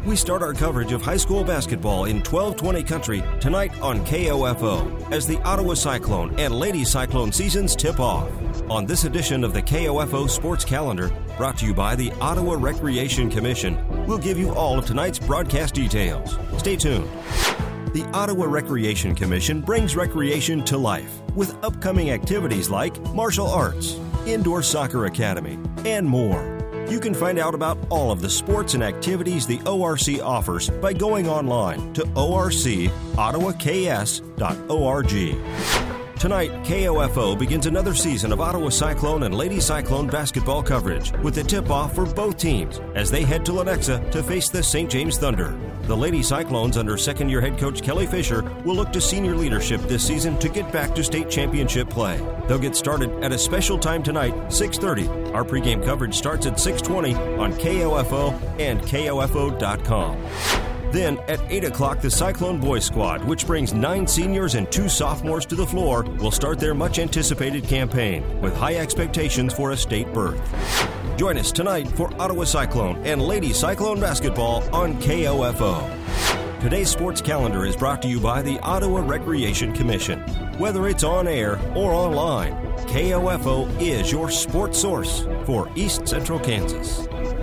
We start our coverage of high school basketball in 1220 country tonight on KOFO as the Ottawa Cyclone and Lady Cyclone seasons tip off. On this edition of the KOFO Sports Calendar, brought to you by the Ottawa Recreation Commission, we'll give you all of tonight's broadcast details. Stay tuned. The Ottawa Recreation Commission brings recreation to life with upcoming activities like martial arts, indoor soccer academy, and more. You can find out about all of the sports and activities the ORC offers by going online to orcottawaks.org. Tonight, KOFO begins another season of Ottawa Cyclone and Lady Cyclone basketball coverage with the tip-off for both teams as they head to Lenexa to face the St. James Thunder. The Lady Cyclones under second-year head coach Kelly Fisher will look to senior leadership this season to get back to state championship play. They'll get started at a special time tonight, 6:30. Our pregame coverage starts at 6:20 on KOFO and KOFO.com. Then, at 8 o'clock, the Cyclone Boys Squad, which brings 9 seniors and 2 sophomores to the floor, will start their much-anticipated campaign with high expectations for a state berth. Join us tonight for Ottawa Cyclone and Lady Cyclone basketball on KOFO. Today's sports calendar is brought to you by the Ottawa Recreation Commission. Whether it's on air or online, KOFO is your sports source for East Central Kansas.